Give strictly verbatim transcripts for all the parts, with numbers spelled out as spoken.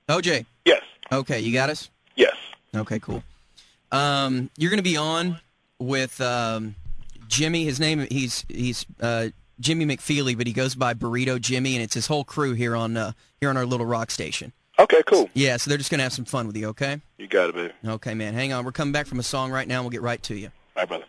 O J. Yes. Okay, you got us? Yes. Okay, cool. Um, you're going to be on with um, Jimmy. His name, he's he's uh, Jimmy McFeely, but he goes by Burrito Jimmy, and it's his whole crew here on uh, here on our little rock station. Okay, cool. Yeah, so they're just going to have some fun with you, okay? You got it, baby. Okay, man. Hang on. We're coming back from a song right now, and we'll get right to you. All right, brother.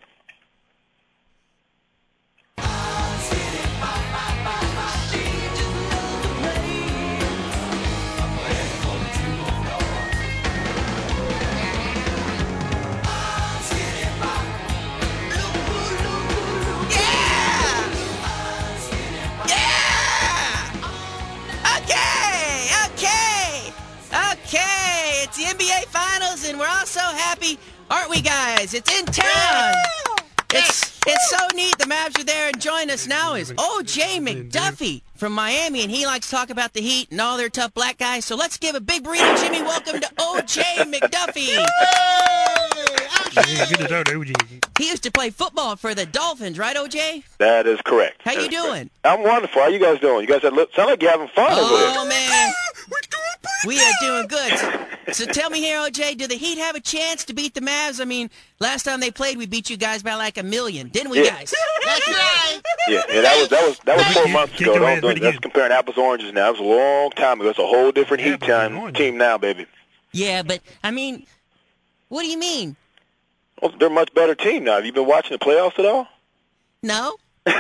Okay, it's the N B A Finals, and we're all so happy, aren't we, guys? It's in town. It's it's so neat. The Mavs are there, and joining us now is O J McDuffie from Miami, and he likes to talk about the Heat and all their tough black guys. So let's give a big burrito, Jimmy. Welcome to O J McDuffie. Yeah, good to talk to O J. He used to play football for the Dolphins, right, O J? That is correct. How That you is doing? correct. I'm wonderful. How you guys doing? You guys are, sound like you're having fun over there. Oh, man. We are doing good. So, so tell me here, O J, do the Heat have a chance to beat the Mavs? I mean, last time they played, we beat you guys by like a million, didn't we, Yeah. guys? That's right. Yeah, yeah, that was that was that was four Kick- months kick ago. your ass Don't, don't, pretty that's good. comparing apples to oranges now. It was a long time ago. It's a whole different Heat Apples and time, oranges. team now, baby. Yeah, but, I mean, what do you mean? Well, they're a much better team now. Have you been watching the playoffs at all? No?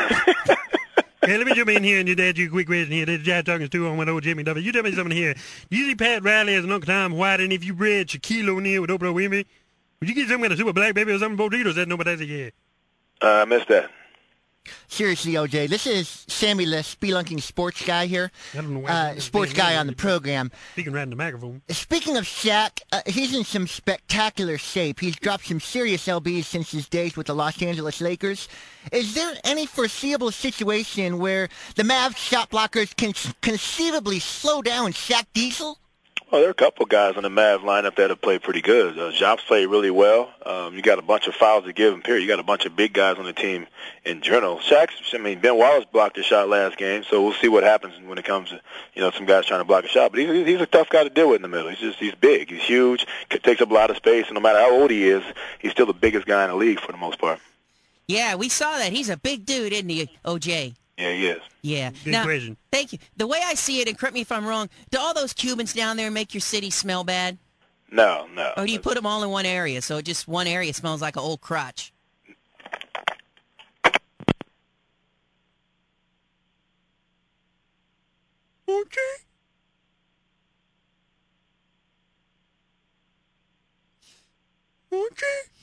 Hey, let me jump in here and just ask you a quick question here. This is Jack talking to on with old Jimmy Duffy. You tell me something here. Do you see Pat Riley as an Uncle Tom White, and if you bred Shaquille O'Neal with Oprah Winfrey, would you get some kind of super black baby or something for Doritos? That nobody said yeah. Uh, I missed that. Seriously, O J, this is Sammy the spelunking sports guy here. I don't know why. Uh, sports guy on the program. Speaking right in the microphone. Speaking of Shaq, uh, he's in some spectacular shape. He's dropped some serious L Bs since his days with the Los Angeles Lakers. Is there any foreseeable situation where the Mavs shot blockers can conceivably slow down Shaq Diesel? Well, there are a couple guys on the Mavs lineup that have played pretty good. Uh, Jobs played really well. Um, you got a bunch of fouls to give him, period. You got a bunch of big guys on the team in general. Shaq's, I mean, Ben Wallace blocked a shot last game, so we'll see what happens when it comes to, you know, some guys trying to block a shot. But he's, he's a tough guy to deal with in the middle. He's just, he's big. He's huge, takes up a lot of space, and no matter how old he is, he's still the biggest guy in the league for the most part. Yeah, we saw that. He's a big dude, isn't he, O J? Yeah, he is. Yeah. Good now, question. Thank you. The way I see it, and correct me if I'm wrong, do all those Cubans down there make your city smell bad? No, no. Or do you put them all in one area, so just one area smells like an old crotch? Okay. Okay.